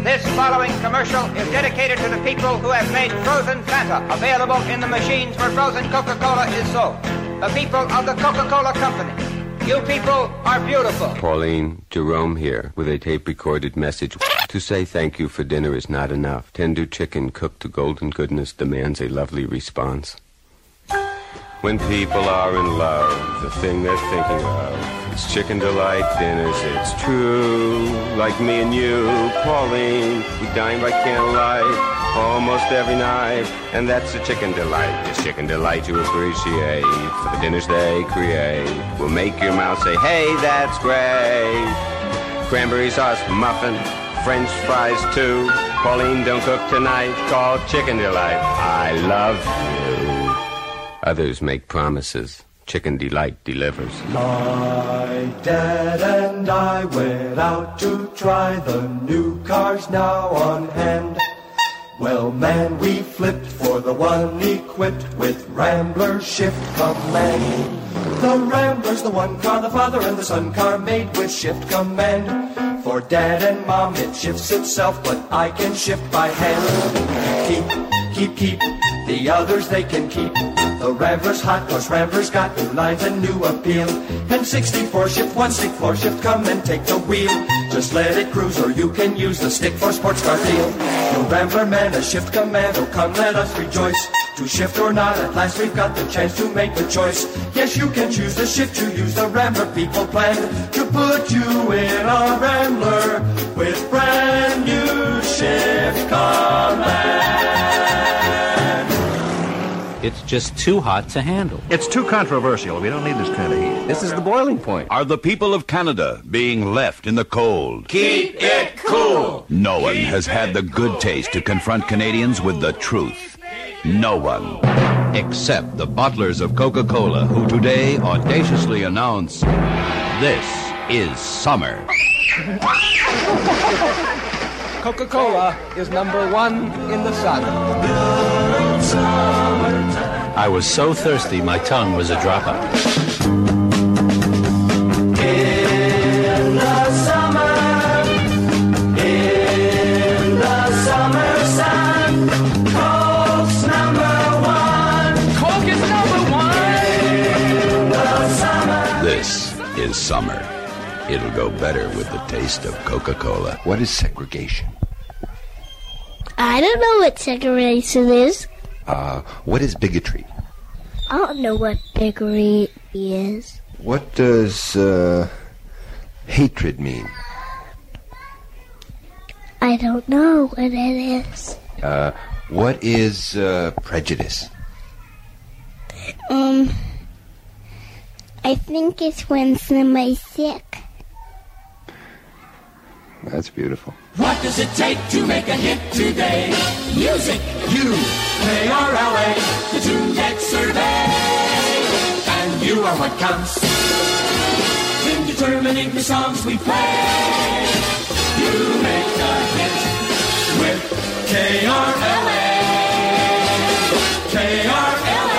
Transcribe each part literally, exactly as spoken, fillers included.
This following commercial is dedicated to the people who have made frozen Fanta available in the machines where frozen Coca-Cola is sold. The people of the Coca-Cola Company. You people are beautiful. Pauline, Jerome here with a tape-recorded message. To say thank you for dinner is not enough. Tender chicken cooked to golden goodness demands a lovely response. When people are in love, the thing they're thinking of is Chicken Delight dinners. It's true, like me and you, Pauline. We dine by candlelight almost every night, and that's a Chicken Delight. It's Chicken Delight you appreciate for the dinners they create. Will make your mouth say, hey, that's great. Cranberry sauce muffin, French fries too. Pauline, don't cook tonight. Call Chicken Delight. I love you. Others make promises. Chicken Delight delivers. My dad and I went out to try the new cars now on hand. Well, man, we flipped for the one equipped with Rambler Shift Command. The Rambler's the one car the father and the son car made with Shift Command. For Dad and Mom it shifts itself, but I can shift by hand. Keep, keep, keep. The others they can keep. The Rambler's hot, cause Rambler's got new lines and new appeal. And sixty-four shift, one stick, four shift, come and take the wheel. Just let it cruise or you can use the stick for sports car deal. No Rambler man, a Shift Command, oh come let us rejoice. To shift or not, at last we've got the chance to make the choice. Yes, you can choose the shift to use the Rambler people plan to put you in a Rambler with brand new Shift Command. It's just too hot to handle. It's too controversial. We don't need this kind of heat. This is the boiling point. Are the people of Canada being left in the cold? Keep it cool. No one has had the good taste to confront Canadians with the truth. No one. Except the bottlers of Coca-Cola, who today audaciously announce, this is summer. Coca-Cola is number one in the sun. I was so thirsty, my tongue was a dropout. In the summer, in the summer sun, Coke's number one. Coke is number one. In the summer. This is summer. It'll go better with the taste of Coca-Cola. What is segregation? I don't know what segregation is. Uh, what is bigotry? I don't know what bigotry is. What does, uh, hatred mean? I don't know what it is. Uh, what is, uh, prejudice? Um, I think it's when somebody's sick. That's beautiful. What does it take to make a hit today? Music, U, K R L A, the TuneDeck survey. And you are what counts in determining the songs we play. You make a hit with K R L A. K R L A.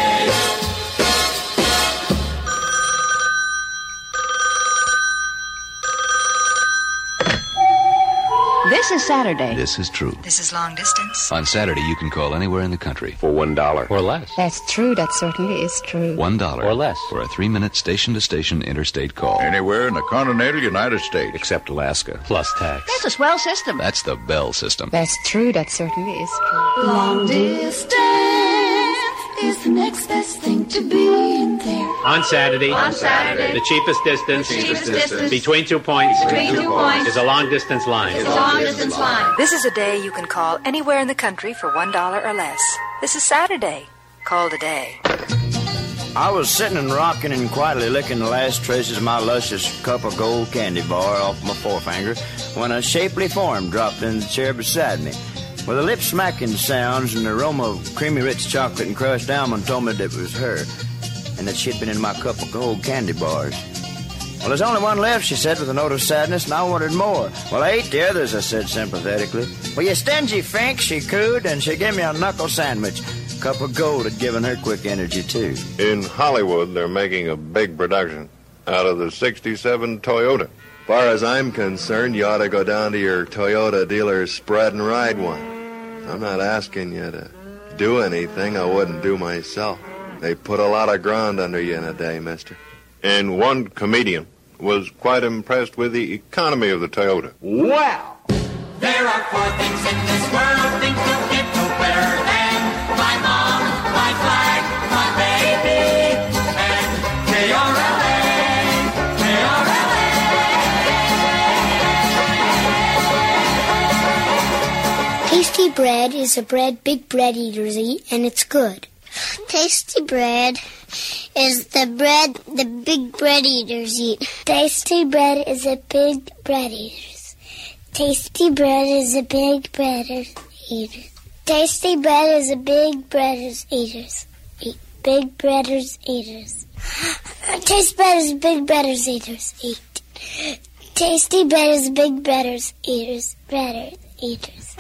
This is Saturday. This is true. This is long distance. On Saturday, you can call anywhere in the country. For one dollar. Or less. That's true. That certainly is true. One dollar. Or less. For a three-minute station-to-station interstate call. Anywhere in the continental United States. Except Alaska. Plus tax. That's a swell system. That's the Bell system. That's true. That certainly is true. Long distance is the next best thing to being there. On Saturday. On Saturday. The cheapest distance. The cheapest distance. Between two points. Between two points. Is a long distance line. Is a long distance line. This is a day you can call anywhere in the country for one dollar or less. This is Saturday. Call today. I was sitting and rocking and quietly licking the last traces of my luscious cup of gold candy bar off my forefinger when a shapely form dropped in the chair beside me. With a lip-smacking sounds and the aroma of creamy rich chocolate and crushed almond told me that it was her and that she'd been in my cup of gold candy bars. Well, there's only one left, she said with a note of sadness, and I wanted more. Well, I ate the others, I said sympathetically. Well, you stingy fink, she cooed, and she gave me a knuckle sandwich. A cup of gold had given her quick energy, too. In Hollywood, they're making a big production out of the sixty-seven Toyota. As far as I'm concerned, you ought to go down to your Toyota dealer's spread and ride one. I'm not asking you to do anything I wouldn't do myself. They put a lot of ground under you in a day, mister. And one comedian was quite impressed with the economy of the Toyota. Wow! There are four things in this world, things don't get no better than my mom, my flag, my baby, and K R L A, K R L A. Tasty bread is a bread big bread eaters eat, and it's good. Tasty bread is the bread the big bread eaters eat. Tasty bread is a big bread eaters. Tasty bread is a big bread eaters. Tasty bread is a big breaders eaters. Eat. Big breaders eaters. Tasty bread is big breaders eaters. Eat. Tasty bread is big breaders eaters. Breaders eaters.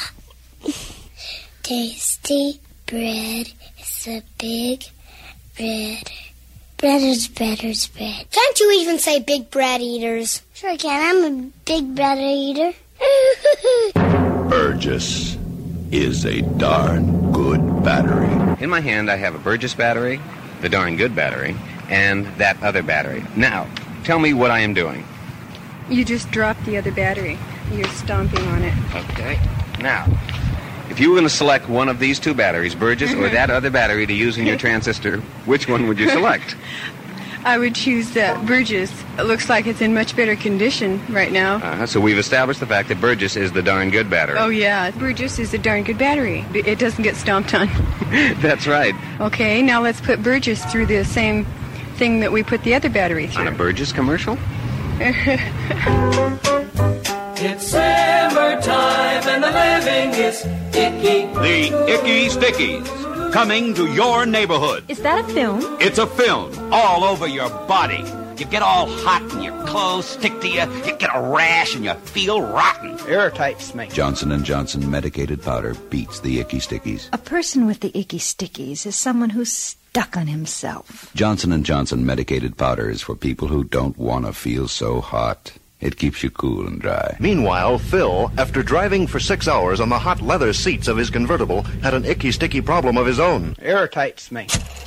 Tasty bread is a big bread. Breaders, breaders, bread. Can't you even say big bread eaters? Sure can. I'm a big bread eater. Burgess is a darn good battery. In my hand, I have a Burgess battery, the darn good battery, and that other battery. Now, tell me what I am doing. You just dropped the other battery. You're stomping on it. Okay. Now, if you were going to select one of these two batteries, Burgess or that other battery to use in your transistor, which one would you select? I would choose uh, Burgess. It looks like it's in much better condition right now. Uh-huh. So we've established the fact that Burgess is the darn good battery. Oh, yeah. Burgess is a darn good battery. It doesn't get stomped on. That's right. Okay, now let's put Burgess through the same thing that we put the other battery through. On a Burgess commercial? It's summertime and the living is icky. The Icky Stickies, coming to your neighborhood. Is that a film? It's a film all over your body. You get all hot and your clothes stick to you. You get a rash and you feel rotten. Irritates me. Johnson and Johnson medicated powder beats the Icky Stickies. A person with the Icky Stickies is someone who's stuck on himself. Johnson and Johnson medicated powder is for people who don't want to feel so hot. It keeps you cool and dry. Meanwhile, Phil, after driving for six hours on the hot leather seats of his convertible, had an icky, sticky problem of his own. Irritates me.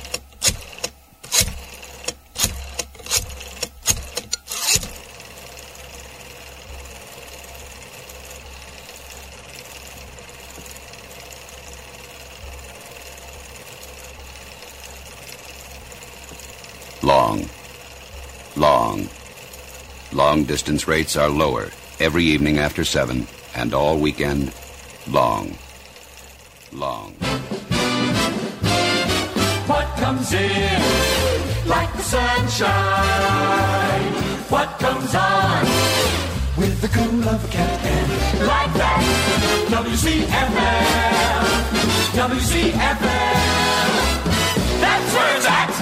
Long. Long. Long-distance rates are lower every evening after seven, and all weekend, long. Long. What comes in like the sunshine? What comes on with the cool of a captain? Like that. W C F M. W C F M. That's where it's at.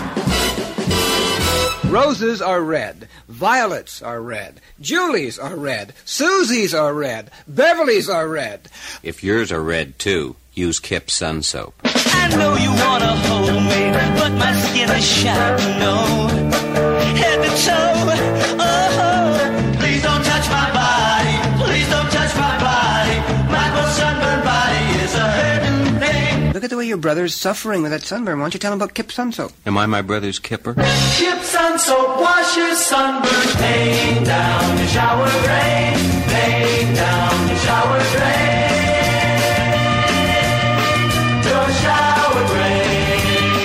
Roses are red. Violets are red. Julies are red. Susies are red. Beverlys are red. If yours are red, too, use Kip Sun Soap. I know you want to hold me, but my skin is shot, no. Head to toe, oh, please don't touch my body. Please don't touch my body. My poor sunburned body is a hurting thing. Look at the way your brother's suffering with that sunburn. Why don't you tell him about Kip Sun Soap? Am I my brother's kipper? Kip Sun Soap washes sunburn pain down the shower drain. Pain down the shower drain. Your shower drain.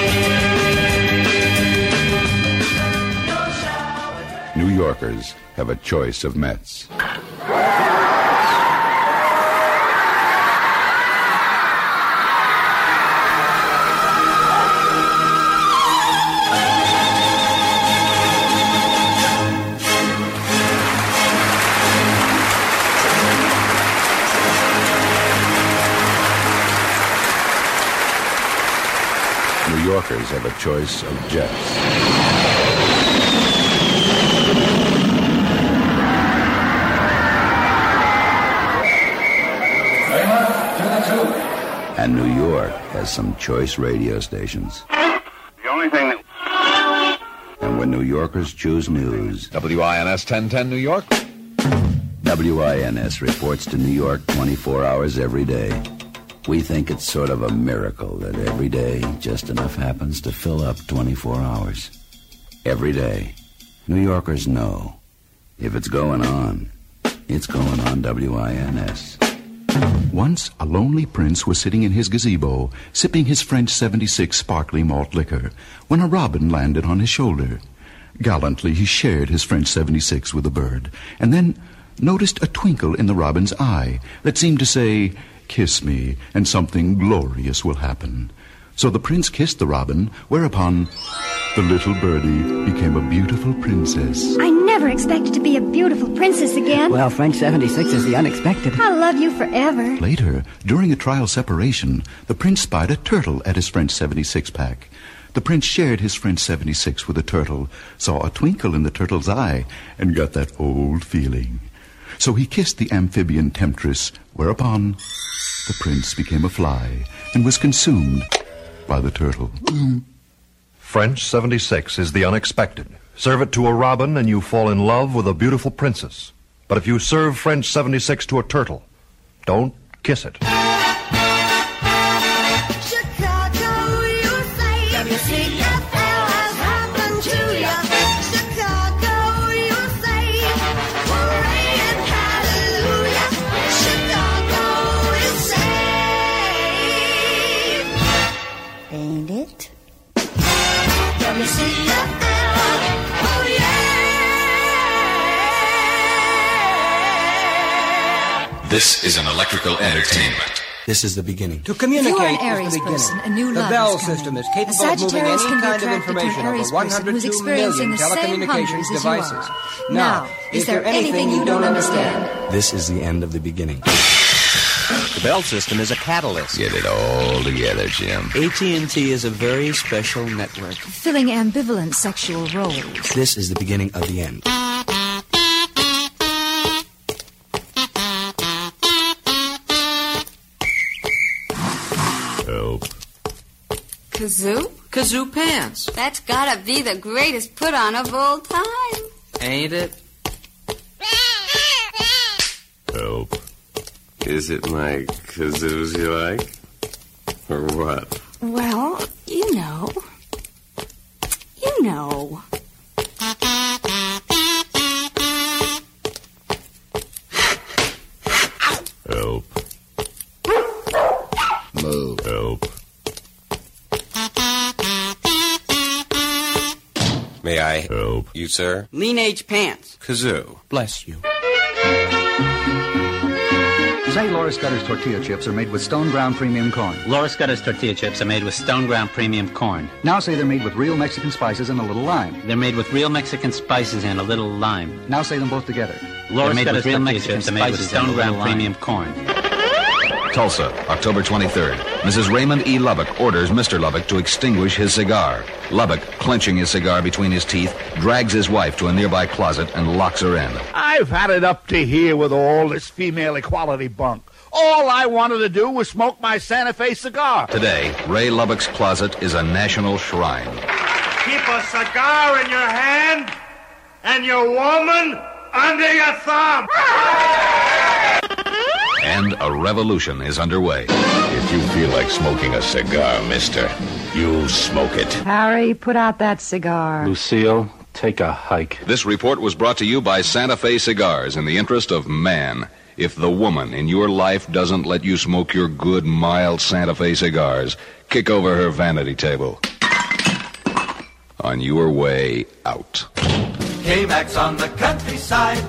Your shower drain. New Yorkers have a choice of Mets. New Yorkers have a choice of Jets. And New York has some choice radio stations. The only thing that... And when New Yorkers choose news... W I N S ten ten New York. W I N S reports to New York twenty-four hours every day. We think it's sort of a miracle that every day just enough happens to fill up twenty-four hours. Every day. New Yorkers know. If it's going on, it's going on W I N S. Once, a lonely prince was sitting in his gazebo, sipping his French seventy-six sparkling malt liquor, when a robin landed on his shoulder. Gallantly, he shared his French seventy-six with the bird, and then noticed a twinkle in the robin's eye that seemed to say, "Kiss me, and something glorious will happen." So the prince kissed the robin, whereupon the little birdie became a beautiful princess. I never expected to be a beautiful princess again. Well, French seventy-six is the unexpected. I'll love you forever. Later, during a trial separation, the prince spied a turtle at his French seventy-six pack. The prince shared his French seventy-six with the turtle, saw a twinkle in the turtle's eye, and got that old feeling. So he kissed the amphibian temptress, whereupon the prince became a fly and was consumed by the turtle. French seventy-six is the unexpected. Serve it to a robin and you fall in love with a beautiful princess. But if you serve French seventy-six to a turtle, don't kiss it. Chicago, you say, W C F L has happened to ya. Chicago, you say, hooray and hallelujah. Chicago is saved. Ain't it? W C F L, oh yeah. This is an electrical entertainment. This is the beginning. To If you're communicate an Aries is the beginning. person, a new the love Bell is coming. system is A capable of moving Sagittarius any can be kind of attracted to an information over Aries one person hundred who's two experiencing million the same telecommunications hunger as you devices. are. Now, Now, is there anything you don't understand? This is the end of the beginning. The Bell system is a catalyst. Get it all together, Jim. A T and T is a very special network. Filling ambivalent sexual roles. This is the beginning of the end. Help. Kazoo? Kazoo pants. That's gotta be the greatest put-on of all time. Ain't it? Help. Is it my kazoos you like? Or what? Well, you know. You know. Help. Move. Help. May I help you, sir? Lean-age pants. Kazoo. Bless you. Say Laura Scudder's tortilla chips are made with Stone Ground Premium Corn. Laura Scudder's tortilla chips are made with Stone Ground Premium Corn. Now say they're made with real Mexican spices and a little lime. They're made with real Mexican spices and a little lime. Now say them both together. Laura Scudder's real Mexican chips are made with Stone Ground Premium Corn. Tulsa, October twenty-third. Missus Raymond E. Lubbock orders Mister Lubbock to extinguish his cigar. Lubbock, clenching his cigar between his teeth, drags his wife to a nearby closet and locks her in. I've had it up to here with all this female equality bunk. All I wanted to do was smoke my Santa Fe cigar. Today, Ray Lubbock's closet is a national shrine. Keep a cigar in your hand and your woman under your thumb. And a revolution is underway. If you feel like smoking a cigar, mister, you smoke it. Harry, put out that cigar. Lucille, take a hike. This report was brought to you by Santa Fe Cigars in the interest of man. If the woman in your life doesn't let you smoke your good, mild Santa Fe cigars, kick over her vanity table. On your way out. K-Max on the countryside.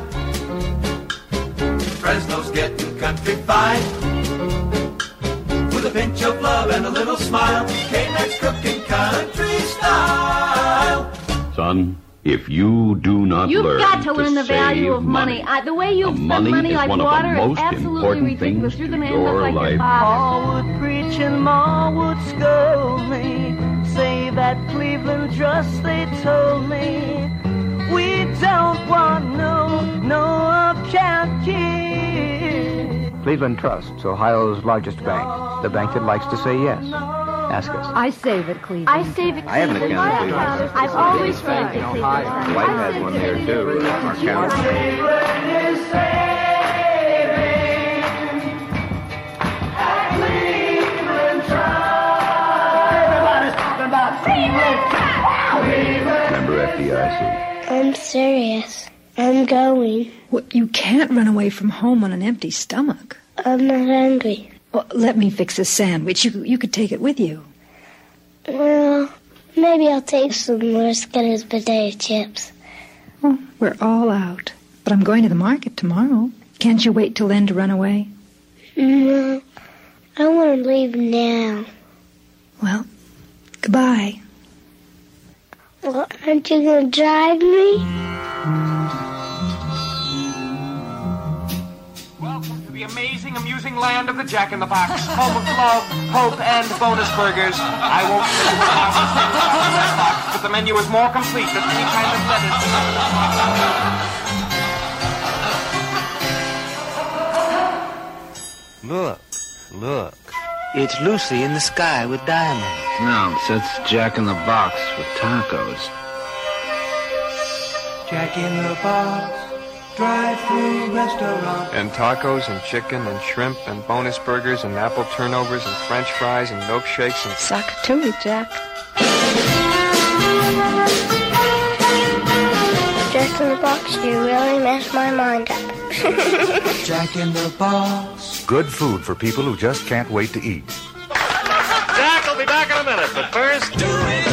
Fresno's getting countrified. With a pinch of love and a little smile. K-Max cooking country style. Son, if you do not You've learn got to learn the value of money, money. Uh, the way you spend money, money is like one water of the is most absolutely important ridiculous. things You're in going to end up your like life. your father. Ma would preach and Ma would scold me. Say that Cleveland trust they told me. We don't want no, no upcount kid. Cleveland Trust's Ohio's largest bank. The bank that likes to say yes. Ask us. I save at Cleveland. I save at I have an Cleveland. account at Cleveland. I've always saved at Cleveland. White has one there too. Our account. Remember F D I C? I'm serious. I'm going. What, you can't run away from home on an empty stomach. I'm not hungry. Well, let me fix a sandwich. You, you could take it with you. Well, maybe I'll take some more Skinner's potato chips. Oh, we're all out. But I'm going to the market tomorrow. Can't you wait till then to run away? No, I want to leave now. Well, goodbye. Well, aren't you going to drive me? Welcome to the amazing, amusing land of the Jack in the Box, home of love, hope, and bonus burgers. I won't tell you what happens in that box, but the menu is more complete than any kind of lettuce. Look, look. It's Lucy in the sky with diamonds. No, that's Jack in the Box with tacos. Jack in the Box, drive-through restaurant. And tacos and chicken and shrimp and bonus burgers and apple turnovers and French fries and milkshakes and... Suck it to me, Jack. Jack in the Box, you really messed my mind up. Jack in the Box. Good food for people who just can't wait to eat. Jack will be back in a minute, but first... Do it!